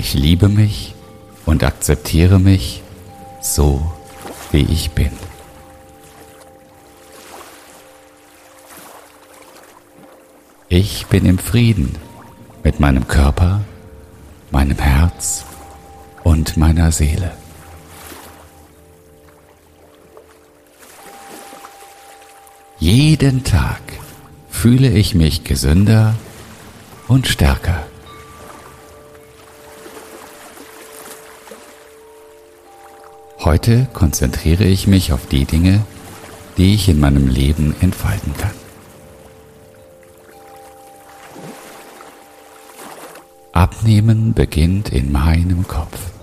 Ich liebe mich und akzeptiere mich so, wie ich bin. Ich bin im Frieden mit meinem Körper, meinem Herz und meiner Seele. Jeden Tag fühle ich mich gesünder und stärker. Heute konzentriere ich mich auf die Dinge, die ich in meinem Leben entfalten kann. Abnehmen beginnt in meinem Kopf.